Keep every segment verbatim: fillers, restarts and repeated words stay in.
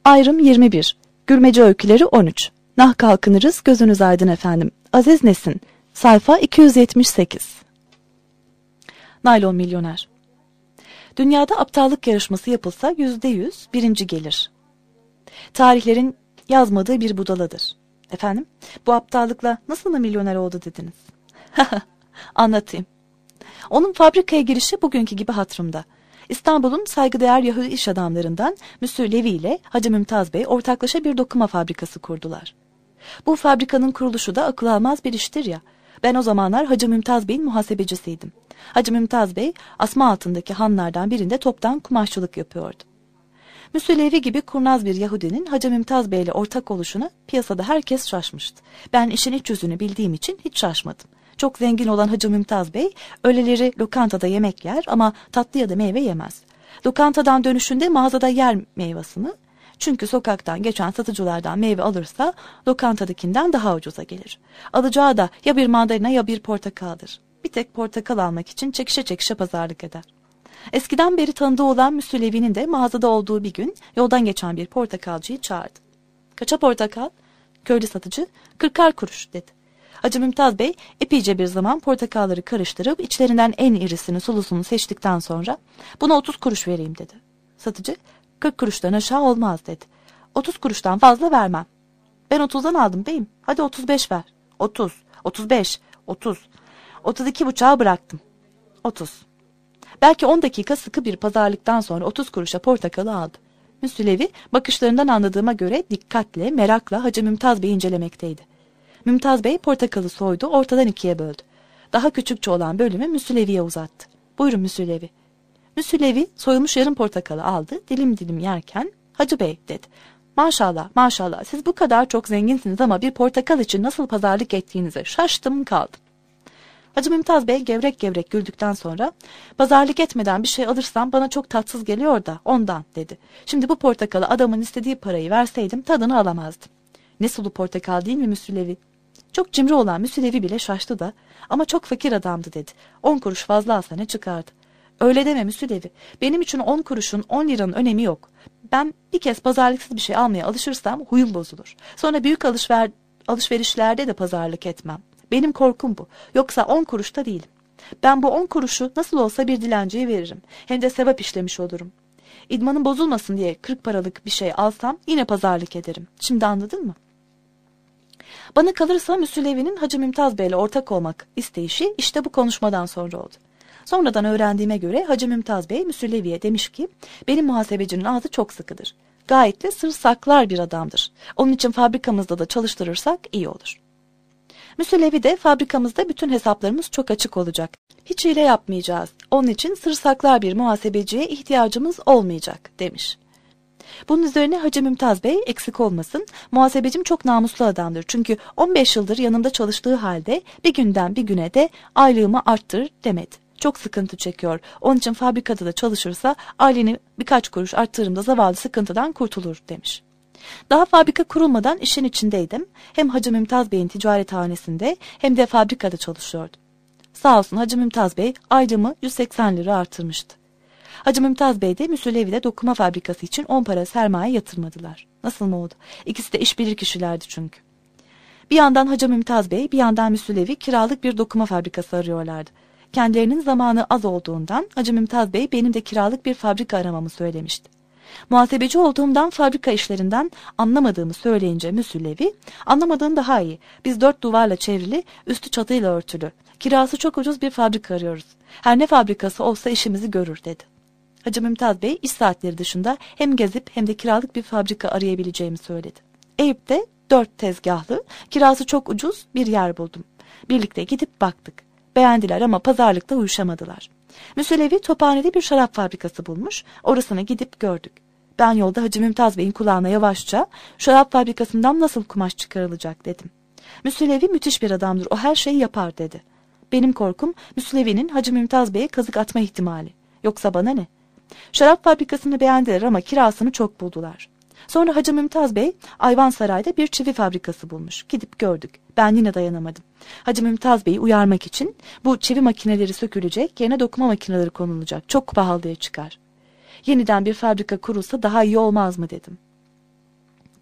Ayrım yirmi bir. Gülmece öyküleri on üç. Nah kalkınırız, gözünüz aydın efendim. Aziz Nesin. Sayfa iki yüz yetmiş sekiz. Naylon milyoner. Dünyada aptallık yarışması yapılsa yüzde yüz birinci gelir. Tarihlerin yazmadığı bir budaladır. Efendim, bu aptallıkla nasıl da milyoner oldu dediniz? Anlatayım. Onun fabrikaya girişi bugünkü gibi hatırımda. İstanbul'un saygıdeğer Yahudi iş adamlarından Monsieur Levy ile Hacı Mümtaz Bey ortaklaşa bir dokuma fabrikası kurdular. Bu fabrikanın kuruluşu da akıl almaz bir iştir ya. Ben o zamanlar Hacı Mümtaz Bey'in muhasebecisiydim. Hacı Mümtaz Bey asma altındaki hanlardan birinde toptan kumaşçılık yapıyordu. Monsieur Levy gibi kurnaz bir Yahudinin Hacı Mümtaz Bey ile ortak oluşuna piyasada herkes şaşmıştı. Ben işin iç yüzünü bildiğim için hiç şaşmadım. Çok zengin olan Hacı Mümtaz Bey öğleleri lokantada yemek yer ama tatlı ya da meyve yemez. Lokantadan dönüşünde mağazada yer meyvasını. Çünkü sokaktan geçen satıcılardan meyve alırsa lokantadakinden daha ucuza gelir. Alacağı da ya bir mandalina ya bir portakaldır. Bir tek portakal almak için çekişe çekişe pazarlık eder. Eskiden beri tanıdığı olan Monsieur Levy'nin de mağazada olduğu bir gün yoldan geçen bir portakalcıyı çağırdı. "Kaça portakal?" Köylü satıcı "Kırkar kuruş" dedi. Hacı Mümtaz Bey epeyce bir zaman portakalları karıştırıp içlerinden en irisini sulusunu seçtikten sonra "Buna otuz kuruş vereyim" dedi. Satıcı "kırk kuruştan aşağı olmaz" dedi. "otuz kuruştan fazla vermem." "Ben otuzdan aldım beyim, hadi otuz beş ver." "otuz, otuz beş, otuz, otuz iki buçuğa bıraktım." "otuz." Belki on dakika sıkı bir pazarlıktan sonra otuz kuruşa portakalı aldı. Monsieur Levy bakışlarından anladığıma göre dikkatle, merakla Hacı Mümtaz Bey'i incelemekteydi. Mümtaz Bey portakalı soydu, ortadan ikiye böldü. Daha küçükçe olan bölümü Monsieur Levy'ye uzattı. "Buyurun Monsieur Levy." Monsieur Levy soyulmuş yarım portakalı aldı, dilim dilim yerken "Hacı Bey" dedi. "Maşallah, maşallah, siz bu kadar çok zenginsiniz ama bir portakal için nasıl pazarlık ettiğinize şaştım kaldım." Hacı Mümtaz Bey gevrek gevrek güldükten sonra "Pazarlık etmeden bir şey alırsam bana çok tatsız geliyor da ondan" dedi. "Şimdi bu portakalı adamın istediği parayı verseydim tadını alamazdım." "Ne sulu portakal değil mi Monsieur Levy?" Çok cimri olan Monsieur Levy bile şaştı da "Ama çok fakir adamdı" dedi. "On kuruş fazla alsa ne çıkardı?" "Öyle deme Monsieur Levy. Benim için on kuruşun on liranın önemi yok. Ben bir kez pazarlıksız bir şey almaya alışırsam huyum bozulur. Sonra büyük alışver alışverişlerde de pazarlık etmem. Benim korkum bu. Yoksa on kuruşta değilim. Ben bu on kuruşu nasıl olsa bir dilenciye veririm. Hem de sevap işlemiş olurum. İdmanım bozulmasın diye kırk paralık bir şey alsam yine pazarlık ederim. Şimdi anladın mı?" Bana kalırsa Monsieur Levy'nin Hacı Mümtaz Bey'le ortak olmak isteyişi işte bu konuşmadan sonra oldu. Sonradan öğrendiğime göre Hacı Mümtaz Bey Monsieur Levy'ye demiş ki "Benim muhasebecinin ağzı çok sıkıdır. Gayet de sır saklar bir adamdır. Onun için fabrikamızda da çalıştırırsak iyi olur." Monsieur Levy de "Fabrikamızda bütün hesaplarımız çok açık olacak. Hiç hile yapmayacağız. Onun için sır saklar bir muhasebeciye ihtiyacımız olmayacak" demiş. Bunun üzerine Hacı Mümtaz Bey eksik olmasın, "Muhasebecim çok namuslu adamdır. Çünkü on beş yıldır yanımda çalıştığı halde bir günden bir güne de aylığımı arttır demedi. Çok sıkıntı çekiyor. Onun için fabrikada da çalışırsa aylığını birkaç kuruş arttırırım da zavallı sıkıntıdan kurtulur" demiş. Daha fabrika kurulmadan işin içindeydim. Hem Hacı Mümtaz Bey'in ticarethanesinde hem de fabrikada çalışıyordum. Sağ olsun Hacı Mümtaz Bey aylığımı yüz seksen lira artırmıştı. Hacı Mümtaz Bey de Monsieur Levy'de dokuma fabrikası için on para sermaye yatırmadılar. Nasıl mı oldu? İkisi de iş bilir kişilerdi çünkü. Bir yandan Hacı Mümtaz Bey, bir yandan Monsieur Levy kiralık bir dokuma fabrikası arıyorlardı. Kendilerinin zamanı az olduğundan Hacı Mümtaz Bey benim de kiralık bir fabrika aramamı söylemişti. Muhasebeci olduğumdan fabrika işlerinden anlamadığımı söyleyince Monsieur Levy, "Anlamadığın daha iyi. Biz dört duvarla çevrili, üstü çatıyla örtülü. Kirası çok ucuz bir fabrika arıyoruz. Her ne fabrikası olsa işimizi görür" dedi. Hacı Mümtaz Bey iş saatleri dışında hem gezip hem de kiralık bir fabrika arayabileceğimi söyledi. Eyüp'te dört tezgahlı, kirası çok ucuz bir yer buldum. Birlikte gidip baktık. Beğendiler ama pazarlıkta uyuşamadılar. Monsieur Levy Tophane'de bir şarap fabrikası bulmuş, orasına gidip gördük. Ben yolda Hacı Mümtaz Bey'in kulağına yavaşça "Şarap fabrikasından nasıl kumaş çıkarılacak" dedim. Monsieur Levy müthiş bir adamdır, o her şeyi yapar dedi. Benim korkum Monsieur Levy'nin Hacı Mümtaz Bey'e kazık atma ihtimali. Yoksa bana ne? Şarap fabrikasını beğendiler ama kirasını çok buldular. Sonra Hacı Mümtaz Bey Ayvansaray'da bir çivi fabrikası bulmuş. Gidip gördük. Ben yine dayanamadım. Hacı Mümtaz Bey'i uyarmak için bu çivi makineleri sökülecek, yerine dokuma makineleri konulacak. Çok pahalıya çıkar. Yeniden bir fabrika kurulsa daha iyi olmaz mı dedim.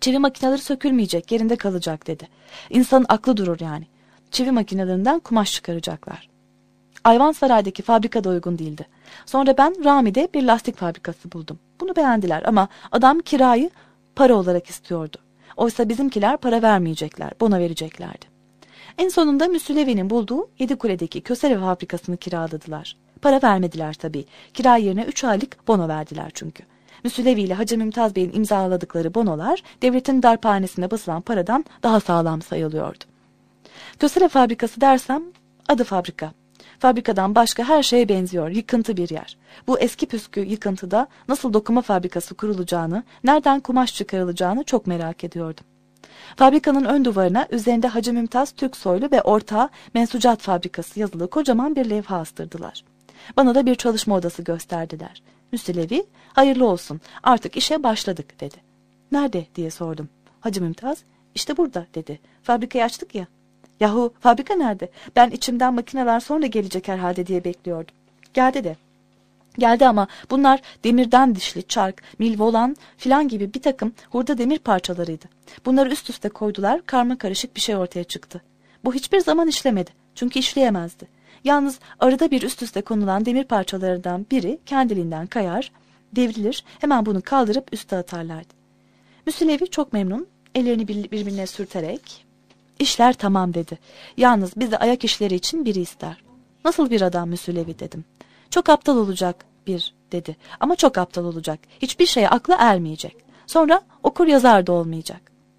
Çivi makineleri sökülmeyecek, yerinde kalacak dedi. İnsanın aklı durur yani. Çivi makinelerinden kumaş çıkaracaklar. Ayvansaray'daki fabrikada uygun değildi. Sonra ben Rami'de bir lastik fabrikası buldum. Bunu beğendiler ama adam kirayı para olarak istiyordu. Oysa bizimkiler para vermeyecekler, bono vereceklerdi. En sonunda Müsülevi'nin bulduğu Yedikule'deki kösele fabrikasını kiraladılar. Para vermediler tabii. Kira yerine üç aylık bono verdiler çünkü. Müsülevi ile Hacı Mümtaz Bey'in imzaladıkları bonolar devletin darphanesine basılan paradan daha sağlam sayılıyordu. Kösele fabrikası dersem adı fabrika. Fabrikadan başka her şeye benziyor, yıkıntı bir yer. Bu eski püskü yıkıntıda nasıl dokuma fabrikası kurulacağını, nereden kumaş çıkarılacağını çok merak ediyordum. Fabrikanın ön duvarına üzerinde Hacı Mümtaz Türksoylu ve ortağı Mensucat Fabrikası yazılı kocaman bir levha astırdılar. Bana da bir çalışma odası gösterdiler. Müsülevi, hayırlı olsun, artık işe başladık dedi. Nerede diye sordum. Hacı Mümtaz, işte burada dedi. Fabrikayı açtık ya. Yahu fabrika nerede? Ben içimden makineler sonra gelecek herhalde diye bekliyordum. Geldi de. Geldi ama bunlar demirden dişli, çark, milvolan filan gibi bir takım hurda demir parçalarıydı. Bunları üst üste koydular, karma karışık bir şey ortaya çıktı. Bu hiçbir zaman işlemedi. Çünkü işleyemezdi. Yalnız arada bir üst üste konulan demir parçalarından biri kendiliğinden kayar, devrilir, hemen bunu kaldırıp üste atarlardı. Müsülevi çok memnun, ellerini birbirine sürterek, "İşler tamam" dedi. "Yalnız bizi ayak işleri için biri ister." "Nasıl bir adam Müsülevi?" dedim. "Çok aptal olacak bir" dedi. "Ama çok aptal olacak. Hiçbir şeye aklı ermeyecek. Sonra okur yazar da olmayacak."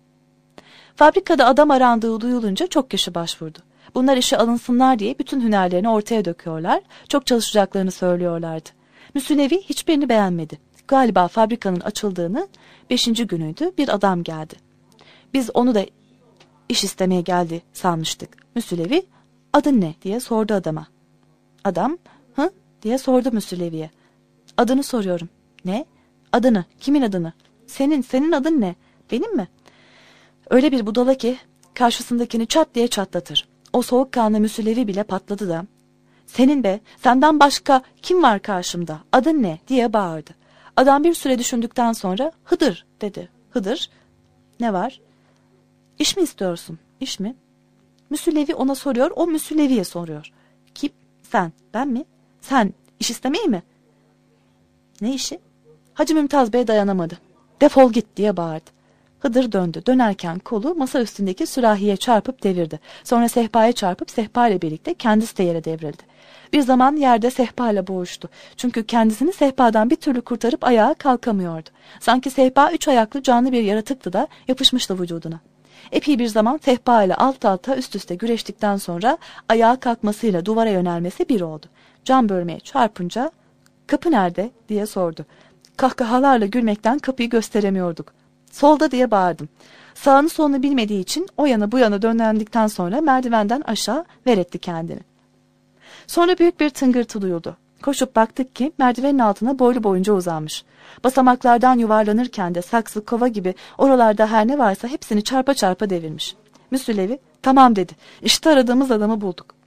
Fabrikada adam arandığı duyulunca çok kişi başvurdu. Bunlar işe alınsınlar diye bütün hünerlerini ortaya döküyorlar, çok çalışacaklarını söylüyorlardı. Müsülevi hiçbirini beğenmedi. Galiba fabrikanın açıldığını beşinci günüydü, bir adam geldi. Biz onu da iş istemeye geldi sanmıştık. Müsülevi, "Adın ne?" diye sordu adama. Adam, "Hı?" diye sordu Müsülevi'ye. "Adını soruyorum." "Ne?" "Adını, kimin adını?" "Senin, senin adın ne?" "Benim mi?" Öyle bir budala ki karşısındakini çat diye çatlatır. O soğukkanlı Müsülevi bile patladı da, "Senin be, senden başka kim var karşımda, adın ne?" diye bağırdı. Adam bir süre düşündükten sonra, "Hıdır" dedi. "Hıdır, ne var?" "İş mi istiyorsun?" "İş mi?" Müsülevi ona soruyor, o Müsülevi'ye soruyor. "Kim? Sen, ben mi? Sen iş istemeyi mi?" "Ne işi?" Hacı Mümtaz Bey dayanamadı. "Defol git" diye bağırdı. Hıdır döndü. Dönerken kolu masa üstündeki sürahiye çarpıp devirdi. Sonra sehpaya çarpıp sehpa ile birlikte kendisi de yere devrildi. Bir zaman yerde sehpa ile boğuştu. Çünkü kendisini sehpadan bir türlü kurtarıp ayağa kalkamıyordu. Sanki sehpa üç ayaklı canlı bir yaratıktı da yapışmıştı vücuduna. Epey bir zaman sehpa ile alt alta üst üste güreştikten sonra ayağa kalkmasıyla duvara yönelmesi bir oldu. Cam bölmeye çarpınca "Kapı nerede?" diye sordu. Kahkahalarla gülmekten kapıyı gösteremiyorduk. "Solda" diye bağırdım. Sağını solunu bilmediği için o yana bu yana dönlendikten sonra merdivenden aşağı veretti kendini. Sonra büyük bir tıngırtı duyuldu. Koşup baktık ki merdivenin altına boylu boyunca uzanmış. Basamaklardan yuvarlanırken de saksı, kova gibi oralarda her ne varsa hepsini çarpa çarpa devirmiş. Müsülevi, "Tamam" dedi. "İşte aradığımız adamı bulduk."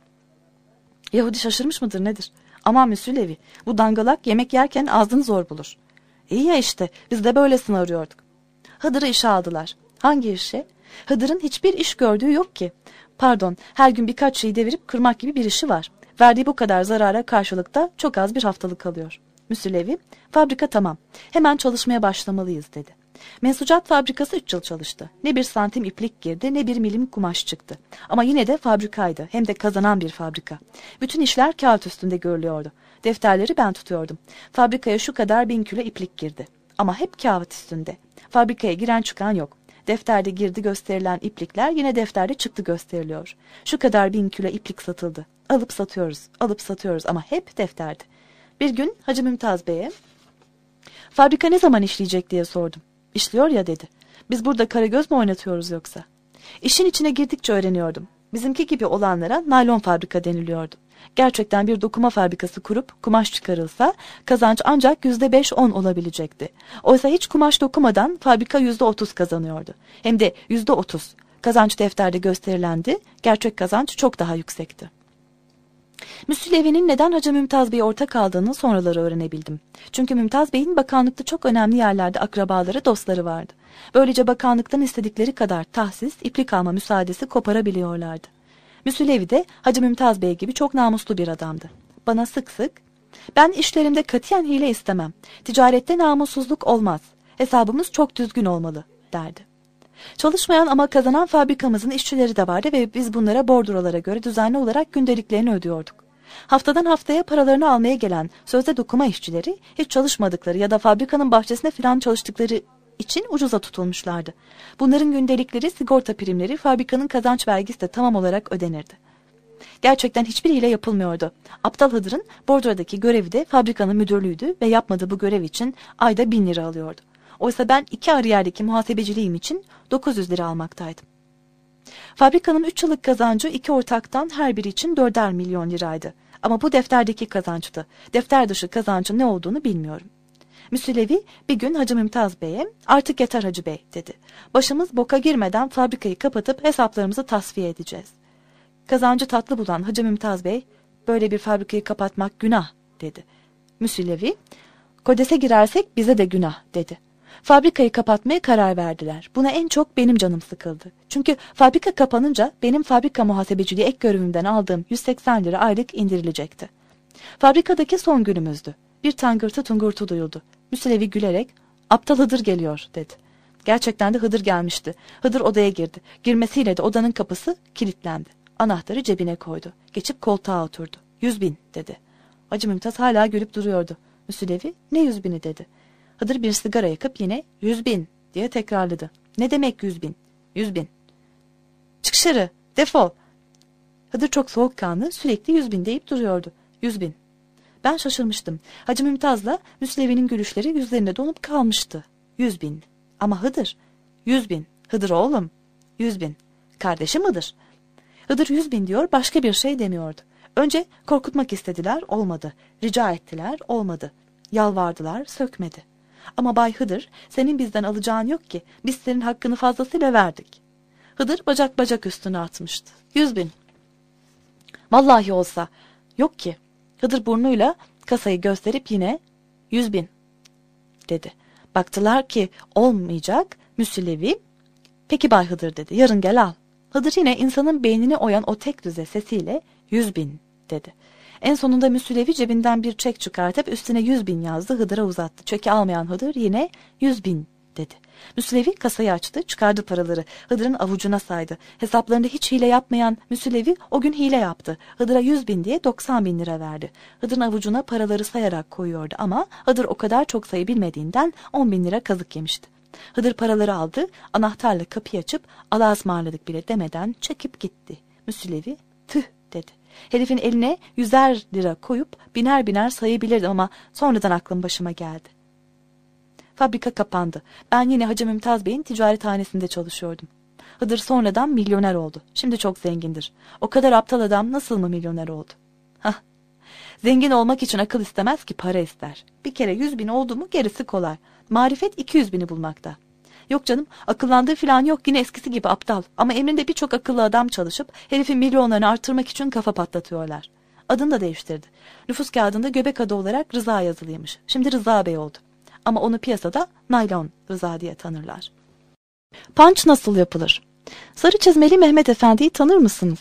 Yahudi şaşırmış mıdır nedir? "Aman Müsülevi, bu dangalak yemek yerken ağzını zor bulur." "İyi ya işte, biz de böylesini arıyorduk." Hıdır'ı işe aldılar. Hangi işe? Hıdır'ın hiçbir iş gördüğü yok ki. Pardon, her gün birkaç şeyi devirip kırmak gibi bir işi var. Verdiği bu kadar zarara karşılıkta çok az bir haftalık alıyor. Müsülevi, "Fabrika tamam. Hemen çalışmaya başlamalıyız" dedi. Mensucat fabrikası üç yıl çalıştı. Ne bir santim iplik girdi, ne bir milim kumaş çıktı. Ama yine de fabrikaydı, hem de kazanan bir fabrika. Bütün işler kağıt üstünde görülüyordu. Defterleri ben tutuyordum. Fabrikaya şu kadar bin kilo iplik girdi. Ama hep kağıt üstünde. Fabrikaya giren çıkan yok. Defterde girdi gösterilen iplikler yine defterde çıktı gösteriliyor. Şu kadar bin kilo iplik satıldı. Alıp satıyoruz, alıp satıyoruz ama hep defterde. Bir gün Hacı Mümtaz Bey'e, "Fabrika ne zaman işleyecek?" diye sordum. "İşliyor ya" dedi. "Biz burada karagöz mü oynatıyoruz yoksa?" İşin içine girdikçe öğreniyordum. Bizimki gibi olanlara naylon fabrika deniliyordu. Gerçekten bir dokuma fabrikası kurup kumaş çıkarılsa kazanç ancak yüzde beş on olabilecekti. Oysa hiç kumaş dokumadan fabrika yüzde otuz kazanıyordu. Hem de yüzde otuz. Kazanç defterde gösterilendi, gerçek kazanç çok daha yüksekti. Müsüllevi'nin neden Hacı Mümtaz Bey'e ortak aldığını sonraları öğrenebildim. Çünkü Mümtaz Bey'in bakanlıkta çok önemli yerlerde akrabaları, dostları vardı. Böylece bakanlıktan istedikleri kadar tahsis, iplik alma müsaadesi koparabiliyorlardı. Müsüllevi de Hacı Mümtaz Bey gibi çok namuslu bir adamdı. Bana sık sık, "Ben işlerimde katiyen hile istemem. Ticarette namussuzluk olmaz. Hesabımız çok düzgün olmalı," derdi. Çalışmayan ama kazanan fabrikamızın işçileri de vardı ve biz bunlara bordrolara göre düzenli olarak gündeliklerini ödüyorduk. Haftadan haftaya paralarını almaya gelen sözde dokuma işçileri hiç çalışmadıkları ya da fabrikanın bahçesinde filan çalıştıkları için ucuza tutulmuşlardı. Bunların gündelikleri, sigorta primleri, fabrikanın kazanç vergisi de tamam olarak ödenirdi. Gerçekten hiçbir hile yapılmıyordu. Aptal Hıdır'ın bordrodaki görevi de fabrikanın müdürlüğüydü ve yapmadığı bu görev için ayda bin lira alıyordu. Oysa ben iki ayrı yerdeki muhasebeciliğim için dokuz yüz lira almaktaydım. Fabrikanın üç yıllık kazancı iki ortaktan her biri için dörder milyon liraydı. Ama bu defterdeki kazançtı. Defter dışı kazancın ne olduğunu bilmiyorum. Müsüllevi bir gün Hacı Mümtaz Bey'e "Artık yeter Hacı Bey," dedi. "Başımız boka girmeden fabrikayı kapatıp hesaplarımızı tasfiye edeceğiz." Kazancı tatlı bulan Hacı Mümtaz Bey, "Böyle bir fabrikayı kapatmak günah," dedi. Müsüllevi, "Kodese girersek bize de günah," dedi. Fabrikayı kapatmaya karar verdiler. Buna en çok benim canım sıkıldı. Çünkü fabrika kapanınca benim fabrika muhasebeciliği ek görevimden aldığım yüz seksen lira aylık indirilecekti. Fabrikadaki son günümüzdü. Bir tangırtı tungurtu duyuldu. Müsüllevi gülerek "Aptal Hıdır geliyor," dedi. Gerçekten de Hıdır gelmişti. Hıdır odaya girdi. Girmesiyle de odanın kapısı kilitlendi. Anahtarı cebine koydu. Geçip koltuğa oturdu. "Yüz bin," dedi. Hacı Mümtaz hala gülüp duruyordu. Müsüllevi "Ne yüz bini?" dedi. Hıdır bir sigara yakıp yine "Yüz bin," diye tekrarladı. "Ne demek yüz bin? Yüz bin. Çık dışarı, defol." Hıdır çok soğukkanlı, sürekli yüz bin deyip duruyordu. Yüz bin. Ben şaşırmıştım. Hacı Mümtaz'la Müsüllevi'nin gülüşleri yüzlerinde donup kalmıştı. Yüz bin. Ama Hıdır. Yüz bin. Hıdır oğlum. Yüz bin. Kardeşim Hıdır. Hıdır yüz bin diyor, başka bir şey demiyordu. Önce korkutmak istediler, olmadı. Rica ettiler, olmadı. Yalvardılar, sökmedi. Ama Bay Hıdır, "Senin bizden alacağın yok ki, biz senin hakkını fazlasıyla verdik." Hıdır bacak bacak üstüne atmıştı. Yüz bin. "Vallahi olsa." "Yok ki." Hıdır burnuyla kasayı gösterip yine "Yüz bin," dedi. Baktılar ki olmayacak. Müsüllevi, "Peki Bay Hıdır," dedi. "Yarın gel al." Hıdır yine insanın beynini oyan o tek düze sesiyle "Yüz bin," dedi. En sonunda Müsüllevi cebinden bir çek çıkartıp üstüne yüz bin yazdı, Hıdır'a uzattı. Çeki almayan Hıdır yine "Yüz bin," dedi. Müsüllevi kasayı açtı, çıkardı paraları. Hıdır'ın avucuna saydı. Hesaplarında hiç hile yapmayan Müsüllevi o gün hile yaptı. Hıdır'a yüz bin diye doksan bin lira verdi. Hıdır'ın avucuna paraları sayarak koyuyordu ama Hıdır o kadar çok sayı bilmediğinden on bin lira kazık yemişti. Hıdır paraları aldı, anahtarla kapıyı açıp "Allah'a ısmarladık" bile demeden çekip gitti. Müsüllevi "Tüh," dedi. Herifin eline yüzer lira koyup biner biner sayabilirdim ama sonradan aklım başıma geldi. Fabrika kapandı. Ben yine Hacı Mümtaz Bey'in ticarethanesinde çalışıyordum. Hıdır sonradan milyoner oldu. Şimdi çok zengindir. O kadar aptal adam nasıl mı milyoner oldu? Hah. Zengin olmak için akıl istemez ki, para ister. Bir kere yüz bin oldu mu gerisi kolay. Marifet iki yüz bini bulmakta. Yok canım, akıllandığı falan yok, yine eskisi gibi aptal. Ama emrinde birçok akıllı adam çalışıp herifin milyonlarını artırmak için kafa patlatıyorlar. Adını da değiştirdi. Nüfus kağıdında göbek adı olarak Rıza yazılıymış. Şimdi Rıza Bey oldu. Ama onu piyasada Naylon Rıza diye tanırlar. Punch nasıl yapılır? Sarı çizmeli Mehmet Efendi'yi tanır mısınız?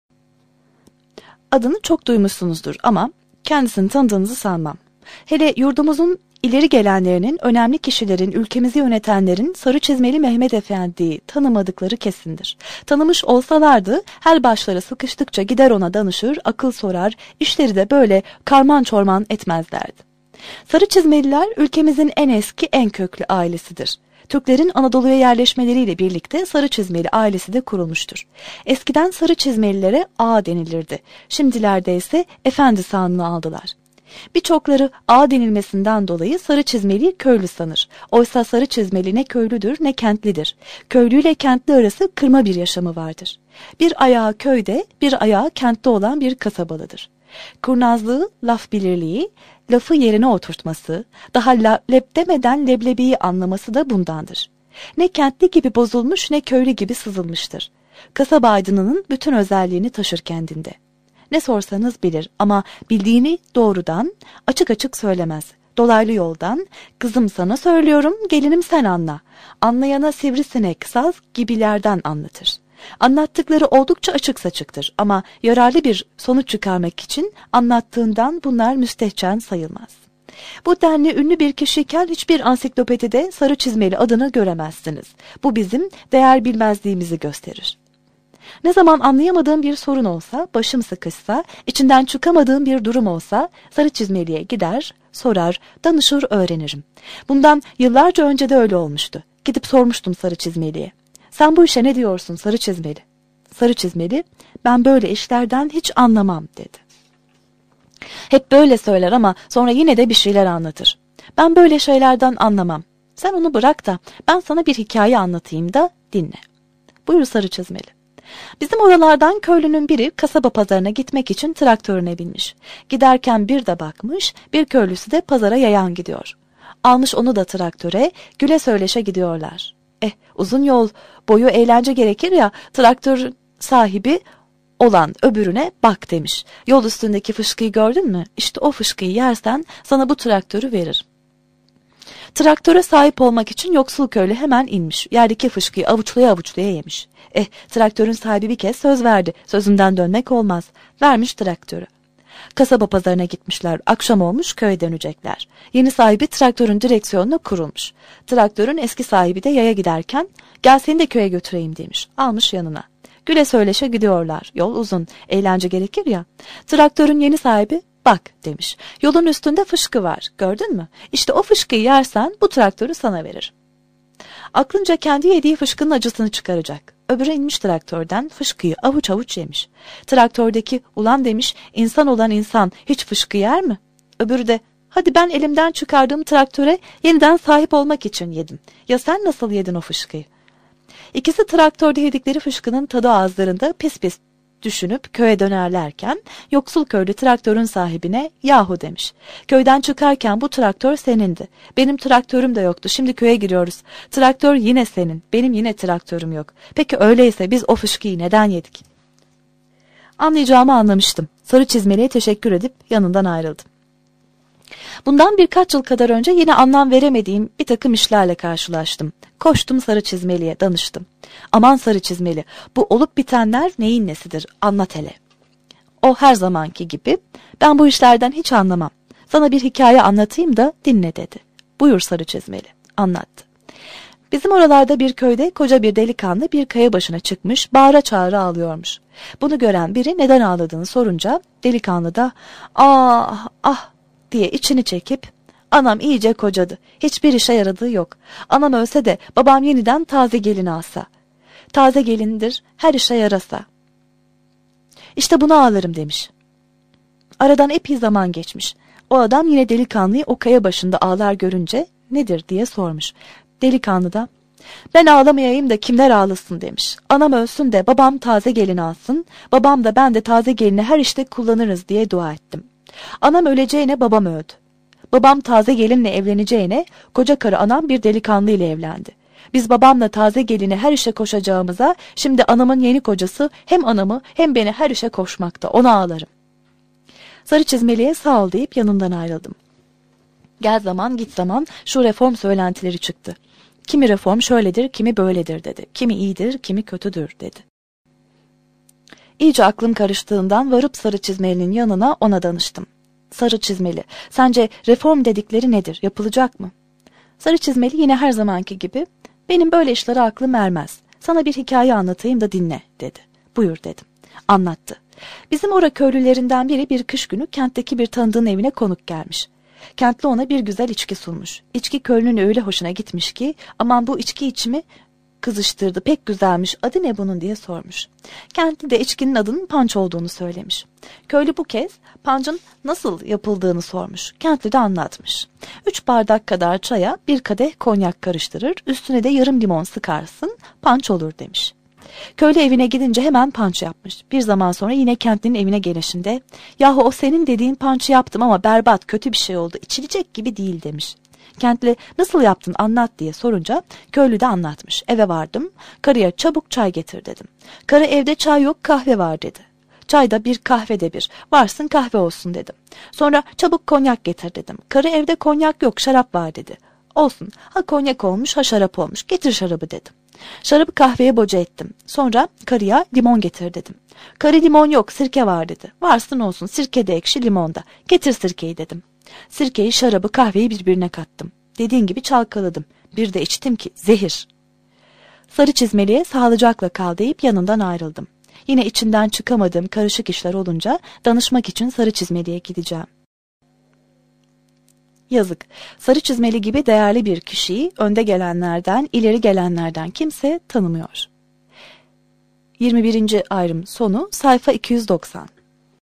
Adını çok duymuşsunuzdur ama kendisini tanıdığınızı sanmam. Hele yurdumuzun ileri gelenlerinin, önemli kişilerin, ülkemizi yönetenlerin Sarı çizmeli Mehmet Efendi'yi tanımadıkları kesindir. Tanımış olsalardı her başları sıkıştıkça gider ona danışır, akıl sorar, işleri de böyle karman çorman etmezlerdi. Sarı çizmeliler ülkemizin en eski, en köklü ailesidir. Türklerin Anadolu'ya yerleşmeleriyle birlikte Sarı çizmeli ailesi de kurulmuştur. Eskiden Sarı çizmelilere ağa denilirdi. Şimdilerde ise efendi sanını aldılar. Birçokları ağa denilmesinden dolayı Sarı çizmeliyi köylü sanır. Oysa Sarı çizmeli ne köylüdür ne kentlidir. Köylüyle kentli arası kırma bir yaşamı vardır. Bir ayağı köyde, bir ayağı kentte olan bir kasabalıdır. Kurnazlığı, laf bilirliği, lafı yerine oturtması, daha la, leb demeden leblebiyi anlaması da bundandır. Ne kentli gibi bozulmuş ne köylü gibi sızılmıştır. Kasaba aydınının bütün özelliğini taşır kendinde. Ne sorsanız bilir ama bildiğini doğrudan, açık açık söylemez. Dolaylı yoldan, kızım sana söylüyorum, gelinim sen anla. Anlayana sivrisinek, saz gibilerden anlatır. Anlattıkları oldukça açık saçıktır ama yararlı bir sonuç çıkarmak için anlattığından bunlar müstehcen sayılmaz. Bu denli ünlü bir kişiyken hiçbir ansiklopedide sarı çizmeli adını göremezsiniz. Bu bizim değer bilmezliğimizi gösterir. Ne zaman anlayamadığım bir sorun olsa, başım sıkışsa, içinden çıkamadığım bir durum olsa sarı çizmeliye gider, sorar, danışır, öğrenirim. Bundan yıllarca önce de öyle olmuştu. Gidip sormuştum sarı çizmeliye. Sen bu işe ne diyorsun sarı çizmeli? Sarı çizmeli, ben böyle işlerden hiç anlamam dedi. Hep böyle söyler ama sonra yine de bir şeyler anlatır. Ben böyle şeylerden anlamam. Sen onu bırak da ben sana bir hikaye anlatayım da dinle. Buyur sarı çizmeli. Bizim oralardan köylünün biri kasaba pazarına gitmek için traktörüne binmiş. Giderken bir de bakmış, bir köylüsü de pazara yayan gidiyor. Almış onu da traktöre, güle söyleşe gidiyorlar. Eh, uzun yol boyu eğlence gerekir ya, traktör sahibi olan öbürüne bak demiş. Yol üstündeki fışkıyı gördün mü? İşte o fışkıyı yersen sana bu traktörü veririm. Traktöre sahip olmak için yoksul köylü hemen inmiş. Yerdeki fışkıyı avuçlaya avuçlaya yemiş. Eh, traktörün sahibi bir kez söz verdi. Sözünden dönmek olmaz. Vermiş traktörü. Kasaba pazarına gitmişler. Akşam olmuş, köye dönecekler. Yeni sahibi traktörün direksiyonuna kurulmuş. Traktörün eski sahibi de yaya giderken gel seni de köye götüreyim demiş. Almış yanına. Güle söyleşe gidiyorlar. Yol uzun. Eğlence gerekir ya. Traktörün yeni sahibi bak demiş. Yolun üstünde fışkı var. Gördün mü? İşte o fışkıyı yersen bu traktörü sana verir. Aklınca kendi yediği fışkının acısını çıkaracak. Öbürü inmiş traktörden, fışkıyı avuç avuç yemiş. Traktördeki ulan demiş, insan olan insan hiç fışkı yer mi? Öbürü de hadi ben elimden çıkardığım traktöre yeniden sahip olmak için yedim. Ya sen nasıl yedin o fışkıyı? İkisi traktörde yedikleri fışkının tadı ağızlarında pis pis düşünüp köye dönerlerken yoksul köylü traktörün sahibine yahu demiş. Köyden çıkarken bu traktör senindi. Benim traktörüm de yoktu. Şimdi köye giriyoruz. Traktör yine senin. Benim yine traktörüm yok. Peki öyleyse biz o fışkıyı neden yedik? Anlayacağımı anlamıştım. Sarı çizmeliye teşekkür edip yanından ayrıldım. Bundan birkaç yıl kadar önce yine anlam veremediğim bir takım işlerle karşılaştım. Koştum sarı çizmeliye, danıştım. Aman sarı çizmeli, bu olup bitenler neyin nesidir, anlat hele. O her zamanki gibi, ben bu işlerden hiç anlamam. Sana bir hikaye anlatayım da dinle dedi. Buyur sarı çizmeli, anlattı. Bizim oralarda bir köyde koca bir delikanlı bir kaya başına çıkmış, bağıra çağıra ağlıyormuş. Bunu gören biri neden ağladığını sorunca delikanlı da ah ah diye içini çekip anam iyice kocadı. Hiçbir işe yaradığı yok. Anam ölse de babam yeniden taze gelin alsa. Taze gelindir her işe yarasa. İşte buna ağlarım demiş. Aradan epey zaman geçmiş. O adam yine delikanlıyı o kaya başında ağlar görünce nedir diye sormuş. Delikanlı da ben ağlamayayım da kimler ağlasın demiş. Anam ölsün de babam taze gelin alsın. Babam da ben de taze gelini her işte kullanırız diye dua ettim. Anam öleceğine babam öldü. Babam taze gelinle evleneceğine koca karı anam bir delikanlı ile evlendi. Biz babamla taze gelini her işe koşacağımıza şimdi anamın yeni kocası hem anamı hem beni her işe koşmakta, ona ağlarım. Sarı çizmeliye sağ ol deyip yanından ayrıldım. Gel zaman git zaman şu reform söylentileri çıktı. Kimi reform şöyledir, kimi böyledir dedi. Kimi iyidir, kimi kötüdür dedi. İyice aklım karıştığından varıp sarı çizmelinin yanına ona danıştım. Sarı çizmeli, sence reform dedikleri nedir, yapılacak mı? Sarı çizmeli yine her zamanki gibi, benim böyle işlere aklım ermez. Sana bir hikaye anlatayım da dinle dedi. Buyur dedim. Anlattı. Bizim ora köylülerinden biri bir kış günü kentteki bir tanıdığın evine konuk gelmiş. Kentli ona bir güzel içki sunmuş. İçki köylünün öyle hoşuna gitmiş ki aman bu içki içimi kızıştırdı, pek güzelmiş, adı ne bunun diye sormuş. Kentli de içkinin adının panç olduğunu söylemiş. Köylü bu kez pancın nasıl yapıldığını sormuş. Kentli de anlatmış. Üç bardak kadar çaya bir kadeh konyak karıştırır, üstüne de yarım limon sıkarsın, panç olur demiş. Köylü evine gidince hemen panç yapmış. Bir zaman sonra yine kentlinin evine gelişinde, yahu o senin dediğin pançı yaptım ama berbat, kötü bir şey oldu, içilecek gibi değil demiş. Kentli nasıl yaptın anlat diye sorunca köylü de anlatmış. Eve vardım, karıya çabuk çay getir dedim. Karı evde çay yok kahve var dedi. Çayda bir, kahvede bir. Varsın kahve olsun dedim. Sonra çabuk konyak getir dedim. Karı evde konyak yok, şarap var dedi. Olsun, ha konyak olmuş ha şarap olmuş, getir şarabı dedim. Şarabı kahveye boca ettim. Sonra karıya limon getir dedim. Karı limon yok, sirke var dedi. Varsın olsun, sirke de ekşi, limon da. Getir sirkeyi dedim. Sirkeyi, şarabı, kahveyi birbirine kattım. Dediğin gibi çalkaladım. Bir de içtim ki zehir. Sarı çizmeliye sağlıcakla kal deyip yanından ayrıldım. Yine içinden çıkamadığım karışık işler olunca danışmak için sarı çizmeliye gideceğim. Yazık, sarı çizmeli gibi değerli bir kişiyi önde gelenlerden, ileri gelenlerden kimse tanımıyor. yirmi birinci ayrım sonu sayfa iki yüz doksan.